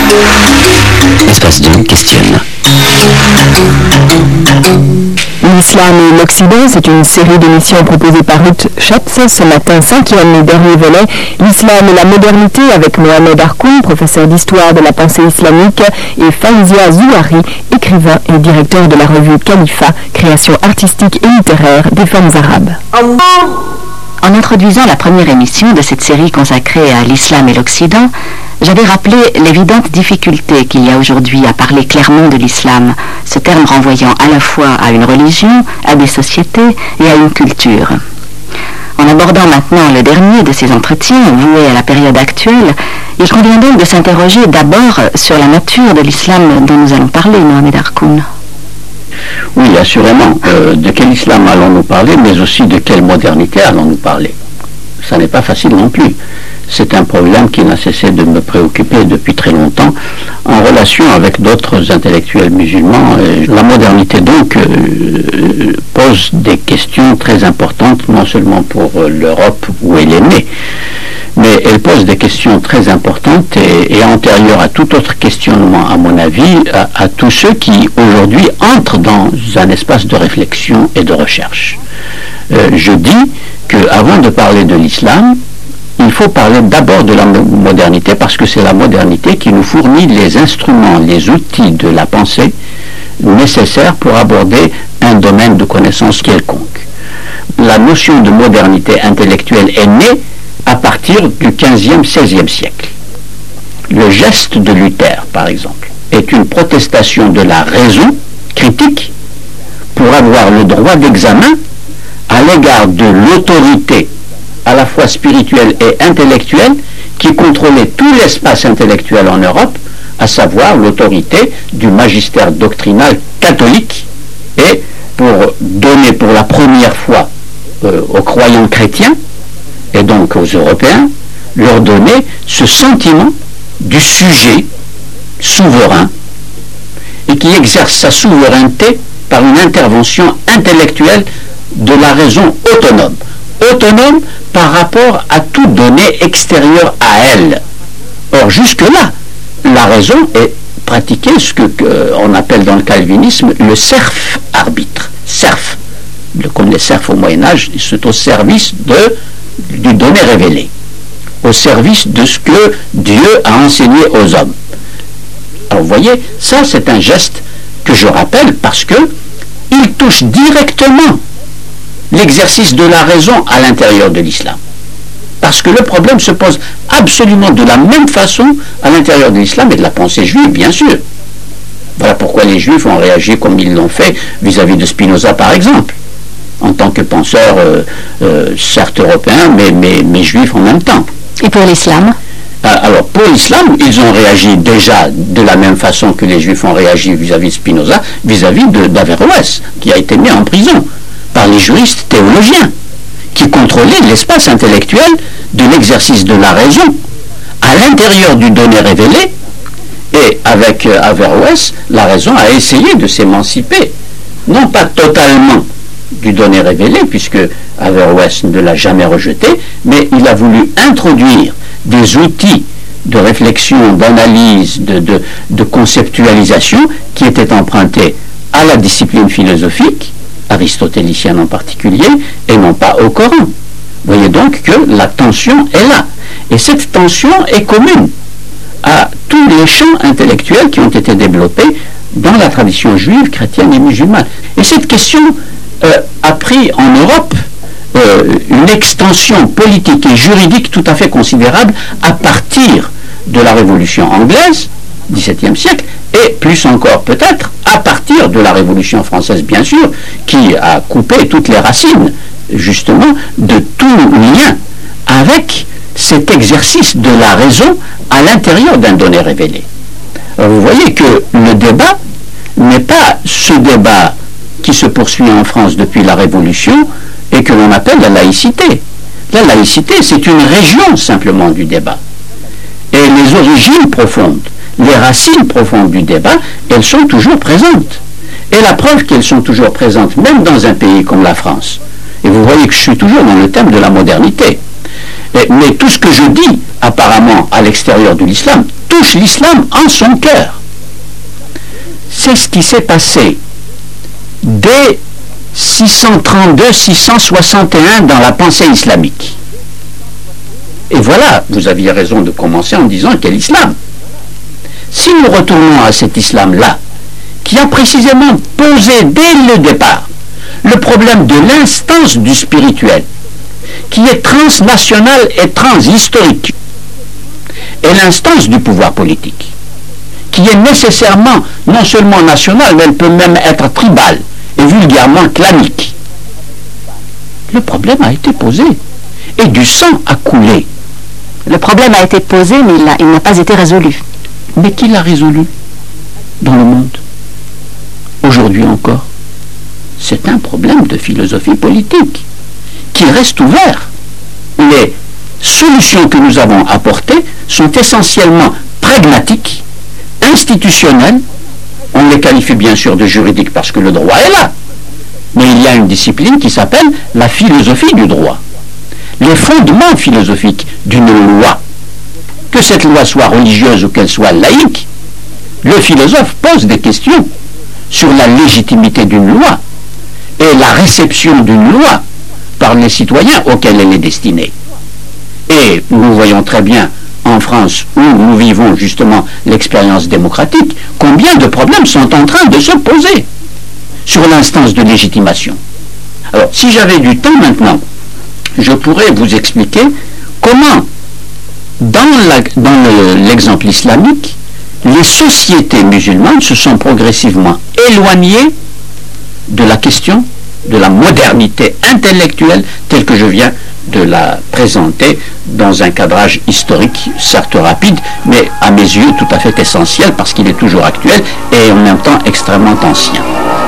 Espace 2 questionne. L'Islam et l'Occident, c'est une série d'émissions proposées par Ruth Schatz. Ce matin, 5e et dernier volet, l'Islam et la modernité, avec Mohamed Harkoun, professeur d'histoire de la pensée islamique, et Faizia Zouari, écrivain et directeur de la revue Khalifa, création artistique et littéraire des femmes arabes. En introduisant la première émission de cette série consacrée à l'Islam et l'Occident, j'avais rappelé l'évidente difficulté qu'il y a aujourd'hui à parler clairement de l'islam, ce terme renvoyant à la fois à une religion, à des sociétés et à une culture. En abordant maintenant le dernier de ces entretiens, voué à la période actuelle, il convient donc de s'interroger d'abord sur la nature de l'islam dont nous allons parler, Mohamed Harkoun. Oui, assurément. De quel islam allons-nous parler, mais aussi de quelle modernité allons-nous parler? Ça n'est pas facile non plus. C'est un problème qui n'a cessé de me préoccuper depuis très longtemps en relation avec d'autres intellectuels musulmans. La modernité donc pose des questions très importantes, non seulement pour l'Europe où elle est née, mais elle pose des questions très importantes et antérieures à tout autre questionnement, à mon avis, à tous ceux qui aujourd'hui entrent dans un espace de réflexion et de recherche. Je dis qu'avant de parler de l'islam, il faut parler d'abord de la modernité parce que c'est la modernité qui nous fournit les instruments, les outils de la pensée nécessaires pour aborder un domaine de connaissance quelconque. La notion de modernité intellectuelle est née à partir du 15e, 16e siècle. Le geste de Luther, par exemple, est une protestation de la raison critique pour avoir le droit d'examen à l'égard de l'autorité à la fois spirituelle et intellectuelle qui contrôlait tout l'espace intellectuel en Europe, à savoir l'autorité du magistère doctrinal catholique, et pour donner pour la première fois aux croyants chrétiens et donc aux Européens, leur donner ce sentiment du sujet souverain et qui exerce sa souveraineté par une intervention intellectuelle de la raison autonome. Autonome par rapport à toute donnée extérieure à elle. Or, jusque-là, la raison est pratiquée, ce qu'on appelle dans le calvinisme le serf arbitre. Serf, comme les serfs au Moyen-Âge, c'est au service du donné révélé, au service de ce que Dieu a enseigné aux hommes. Alors, vous voyez, ça c'est un geste que je rappelle parce que il touche directement l'exercice de la raison à l'intérieur de l'islam. Parce que le problème se pose absolument de la même façon à l'intérieur de l'islam et de la pensée juive, bien sûr. Voilà pourquoi les juifs ont réagi comme ils l'ont fait vis-à-vis de Spinoza, par exemple, en tant que penseur, certes européen, mais juif en même temps. Et pour l'islam ? Alors, pour l'islam, ils ont réagi déjà de la même façon que les juifs ont réagi vis-à-vis de Spinoza, vis-à-vis d'Averroès, qui a été mis en prison par les juristes théologiens qui contrôlaient l'espace intellectuel de l'exercice de la raison à l'intérieur du donné révélé. Et avec Averroès, la raison a essayé de s'émanciper, non pas totalement du donné révélé, puisque Averroès ne l'a jamais rejeté, mais il a voulu introduire des outils de réflexion, d'analyse, de conceptualisation qui étaient empruntés à la discipline philosophique, aristotélicienne en particulier, et non pas au Coran. Vous voyez donc que la tension est là. Et cette tension est commune à tous les champs intellectuels qui ont été développés dans la tradition juive, chrétienne et musulmane. Et cette question a pris en Europe une extension politique et juridique tout à fait considérable à partir de la Révolution anglaise, XVIIe siècle, et plus encore peut-être à partir de la Révolution française, bien sûr, qui a coupé toutes les racines, justement, de tout lien avec cet exercice de la raison à l'intérieur d'un donné révélé. Alors vous voyez que le débat n'est pas ce débat qui se poursuit en France depuis la Révolution et que l'on appelle la laïcité. La laïcité, c'est une région simplement du débat. Et les origines profondes, les racines profondes du débat, elles sont toujours présentes. Et la preuve qu'elles sont toujours présentes, même dans un pays comme la France. Et vous voyez que je suis toujours dans le thème de la modernité. Mais tout ce que je dis, apparemment, à l'extérieur de l'islam, touche l'islam en son cœur. C'est ce qui s'est passé dès 632-661 dans la pensée islamique. Et voilà, vous aviez raison de commencer en disant quel islam. Si nous retournons à cet islam-là, qui a précisément posé dès le départ le problème de l'instance du spirituel, qui est transnationale et transhistorique, et l'instance du pouvoir politique, qui est nécessairement non seulement nationale, mais elle peut même être tribale et vulgairement clanique. Le problème a été posé et du sang a coulé. Le problème a été posé, mais il n'a pas été résolu. Mais qui l'a résolu dans le monde? Aujourd'hui encore, c'est un problème de philosophie politique qui reste ouvert. Les solutions que nous avons apportées sont essentiellement pragmatiques, institutionnelles. On les qualifie bien sûr de juridiques parce que le droit est là. Mais il y a une discipline qui s'appelle la philosophie du droit. Les fondements philosophiques d'une loi, que cette loi soit religieuse ou qu'elle soit laïque, le philosophe pose des questions sur la légitimité d'une loi et la réception d'une loi par les citoyens auxquels elle est destinée. Et nous voyons très bien en France, où nous vivons justement l'expérience démocratique, combien de problèmes sont en train de se poser sur l'instance de légitimation. Alors, si j'avais du temps maintenant, je pourrais vous expliquer comment, dans l'exemple islamique, les sociétés musulmanes se sont progressivement éloignées de la question de la modernité intellectuelle telle que je viens de la présenter dans un cadrage historique, certes rapide, mais à mes yeux tout à fait essentiel parce qu'il est toujours actuel et en même temps extrêmement ancien.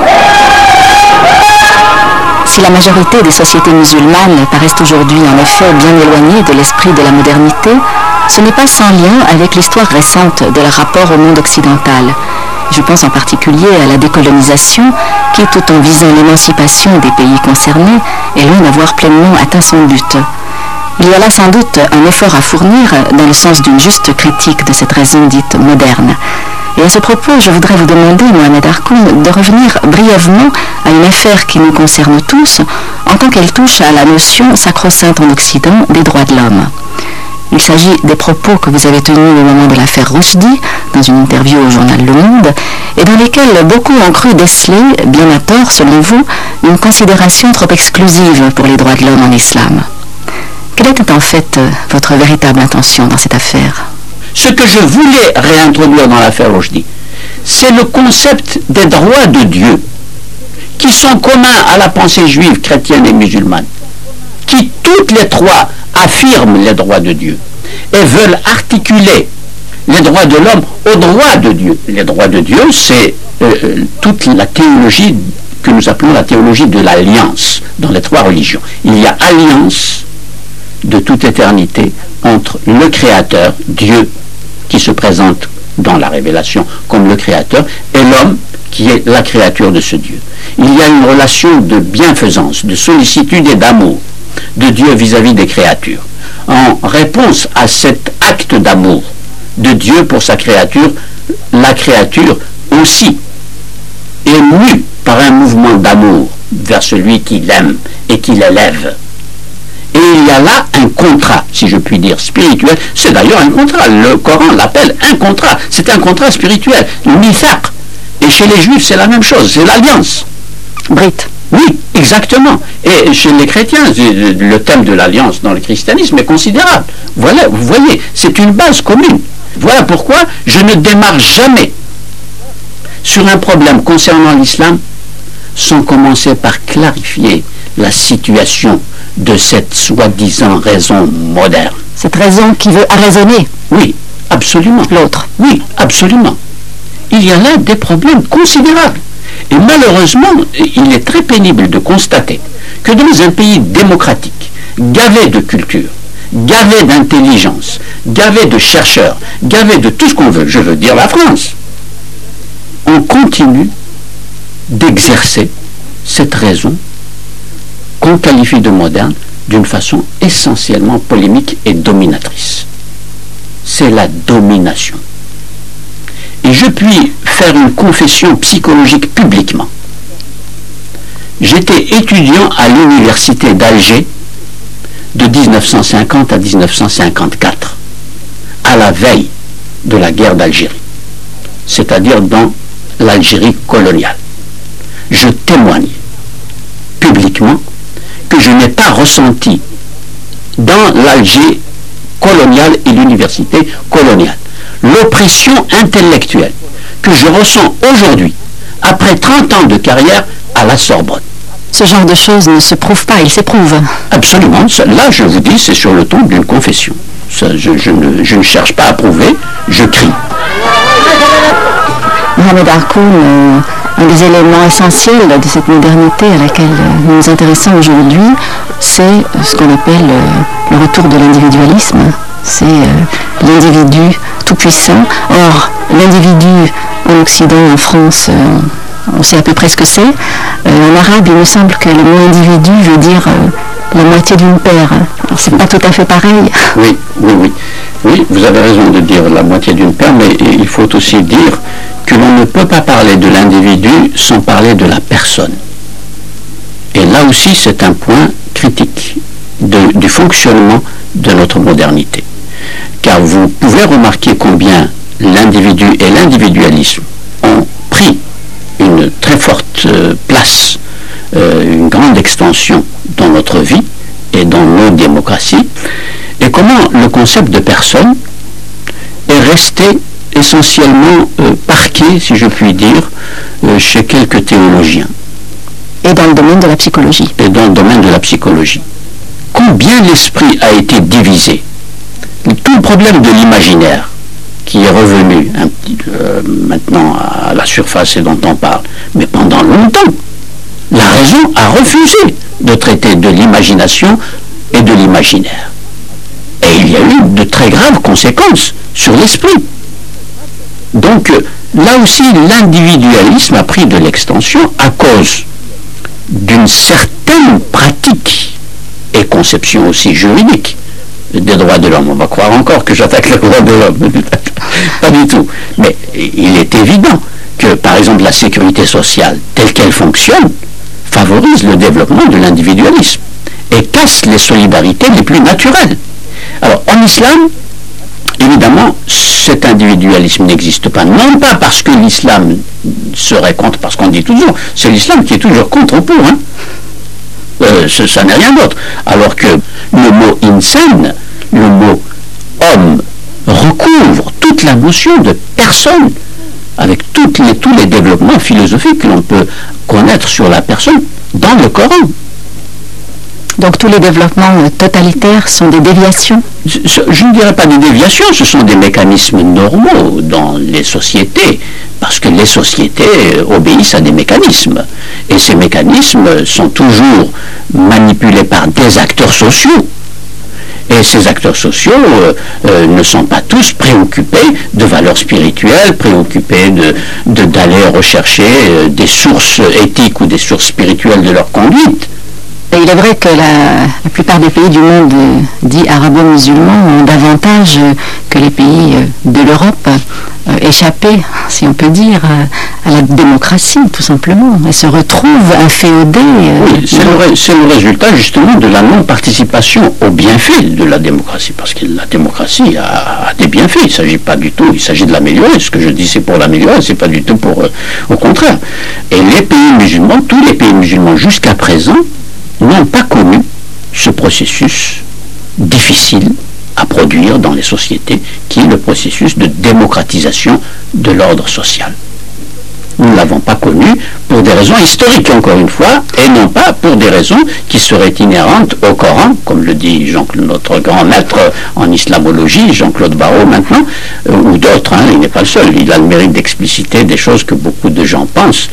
Si la majorité des sociétés musulmanes paraissent aujourd'hui en effet bien éloignées de l'esprit de la modernité, ce n'est pas sans lien avec l'histoire récente de leur rapport au monde occidental. Je pense en particulier à la décolonisation qui, tout en visant l'émancipation des pays concernés, est loin d'avoir pleinement atteint son but. Il y a là sans doute un effort à fournir dans le sens d'une juste critique de cette raison dite moderne. Et à ce propos, je voudrais vous demander, Mohamed Harkoun, de revenir brièvement à une affaire qui nous concerne tous, en tant qu'elle touche à la notion sacro-sainte en Occident des droits de l'homme. Il s'agit des propos que vous avez tenus au moment de l'affaire Rushdie, dans une interview au journal Le Monde, et dans lesquels beaucoup ont cru déceler, bien à tort selon vous, une considération trop exclusive pour les droits de l'homme en islam. Quelle était en fait votre véritable intention dans cette affaire ? Ce que je voulais réintroduire dans l'affaire Rushdie, c'est le concept des droits de Dieu, qui sont communs à la pensée juive, chrétienne et musulmane, qui toutes les trois affirment les droits de Dieu et veulent articuler les droits de l'homme aux droits de Dieu. Les droits de Dieu, c'est toute la théologie que nous appelons la théologie de l'alliance dans les trois religions. Il y a alliance de toute éternité entre le Créateur, Dieu, qui se présente dans la révélation comme le Créateur, et l'homme qui est la créature de ce Dieu. Il y a une relation de bienfaisance, de sollicitude et d'amour de Dieu vis-à-vis des créatures. En réponse à cet acte d'amour de Dieu pour sa créature, la créature aussi est mue par un mouvement d'amour vers celui qui l'aime et qui l'élève. Et il y a là un contrat, si je puis dire, spirituel. C'est d'ailleurs un contrat. Le Coran l'appelle un contrat. C'est un contrat spirituel, le mithaq. Et chez les Juifs, c'est la même chose, c'est l'alliance. Brit. Oui, exactement. Et chez les chrétiens, le thème de l'alliance dans le christianisme est considérable. Voilà, vous voyez, c'est une base commune. Voilà pourquoi je ne démarre jamais sur un problème concernant l'islam sans commencer par clarifier la situation de cette soi-disant raison moderne. Cette raison qui veut arraisonner. Oui, absolument. L'autre. Oui, absolument. Il y a là des problèmes considérables. Et malheureusement, il est très pénible de constater que dans un pays démocratique, gavé de culture, gavé d'intelligence, gavé de chercheurs, gavé de tout ce qu'on veut, je veux dire la France, on continue d'exercer cette raison qu'on qualifie de moderne d'une façon essentiellement polémique et dominatrice. C'est la domination. Et je puis faire une confession psychologique publiquement. J'étais étudiant à l'université d'Alger de 1950 à 1954, à la veille de la guerre d'Algérie, c'est-à-dire dans l'Algérie coloniale. Je témoigne publiquement que je n'ai pas ressenti dans l'Alger colonial et l'université coloniale l'oppression intellectuelle que je ressens aujourd'hui, après 30 ans de carrière à la Sorbonne. Ce genre de choses ne se prouve pas, il s'éprouve. Absolument. Là, je vous dis, c'est sur le ton d'une confession. Je ne cherche pas à prouver, je crie. Mohamed Harkoun, un des éléments essentiels de cette modernité à laquelle nous nous intéressons aujourd'hui, c'est ce qu'on appelle le retour de l'individualisme. C'est l'individu tout-puissant. Or, l'individu en Occident, en France, on sait à peu près ce que c'est. En arabe, il me semble que le mot individu veut dire la moitié d'une paire. Alors, c'est pas tout à fait pareil. Oui, vous avez raison de dire la moitié d'une paire, mais il faut aussi dire que l'on ne peut pas parler de l'individu sans parler de la personne. Et là aussi, c'est un point critique du fonctionnement de notre modernité. Car vous pouvez remarquer combien l'individu et l'individualisme ont pris une très forte place, une grande extension dans notre vie et dans nos démocraties, et comment le concept de personne est resté essentiellement parqué, si je puis dire, chez quelques théologiens. Et dans le domaine de la psychologie. Et dans le domaine de la psychologie. Combien l'esprit a été divisé. Tout le problème de l'imaginaire, qui est revenu maintenant à la surface et dont on parle, mais pendant longtemps, la raison a refusé de traiter de l'imagination et de l'imaginaire. Et il y a eu de très graves conséquences sur l'esprit. Donc, là aussi, l'individualisme a pris de l'extension à cause d'une certaine pratique et conception aussi juridique des droits de l'homme. On va croire encore que j'attaque les droits de l'homme. Pas du tout. Mais il est évident que, par exemple, la sécurité sociale, telle qu'elle fonctionne, favorise le développement de l'individualisme et casse les solidarités les plus naturelles. Alors, en islam, évidemment, cet individualisme n'existe pas. Non pas parce que l'islam serait contre, parce qu'on dit toujours, c'est l'islam qui est toujours contre ou pour. Ça n'est rien d'autre. Alors que le mot insan, le mot homme, recouvre toute la notion de personne, avec tous les développements philosophiques que l'on peut connaître sur la personne dans le Coran. Donc tous les développements totalitaires sont des déviations? Je ne dirais pas des déviations, ce sont des mécanismes normaux dans les sociétés, parce que les sociétés obéissent à des mécanismes. Et ces mécanismes sont toujours manipulés par des acteurs sociaux. Et ces acteurs sociaux ne sont pas tous préoccupés de valeurs spirituelles, préoccupés d'aller rechercher des sources éthiques ou des sources spirituelles de leur conduite. Il est vrai que la plupart des pays du monde dits arabo-musulmans ont davantage que les pays de l'Europe échappé, si on peut dire, à la démocratie, tout simplement, et se retrouvent inféodés. Oui, c'est le résultat justement de la non-participation aux bienfaits de la démocratie, parce que la démocratie a des bienfaits, il ne s'agit pas du tout, il s'agit de l'améliorer. Ce que je dis, c'est pour l'améliorer, c'est pas du tout pour... au contraire. Et les pays musulmans, tous les pays musulmans jusqu'à présent, n'ont pas connu ce processus difficile à produire dans les sociétés, qui est le processus de démocratisation de l'ordre social. Nous ne l'avons pas connu pour des raisons historiques, encore une fois, et non pas pour des raisons qui seraient inhérentes au Coran, comme le dit notre grand maître en islamologie, Jean-Claude Barrot maintenant, ou d'autres, il n'est pas le seul, il a le mérite d'expliciter des choses que beaucoup de gens pensent,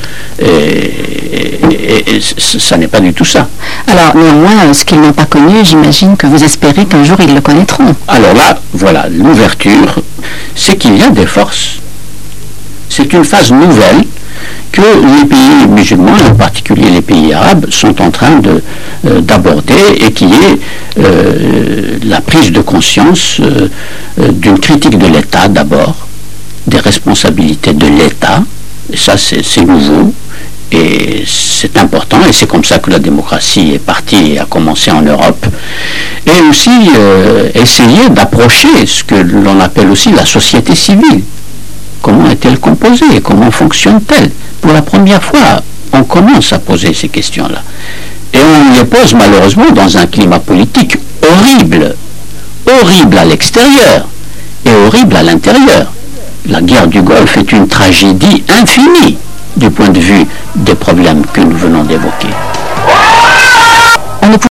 et ça n'est pas du tout ça. Alors, néanmoins, ce qu'ils n'ont pas connu, j'imagine que vous espérez qu'un jour ils le connaîtront. Alors là, voilà, l'ouverture, c'est qu'il y a des forces. C'est une phase nouvelle que les pays musulmans, en particulier les pays arabes, sont en train d'aborder et qui est la prise de conscience d'une critique de l'État d'abord, des responsabilités de l'État, et ça c'est nouveau, et c'est important, et c'est comme ça que la démocratie est partie et a commencé en Europe, et aussi essayer d'approcher ce que l'on appelle aussi la société civile. Comment est-elle composée? Comment fonctionne-t-elle? Pour la première fois, on commence à poser ces questions-là. Et on les pose malheureusement dans un climat politique horrible. Horrible à l'extérieur et horrible à l'intérieur. La guerre du Golfe est une tragédie infinie du point de vue des problèmes que nous venons d'évoquer.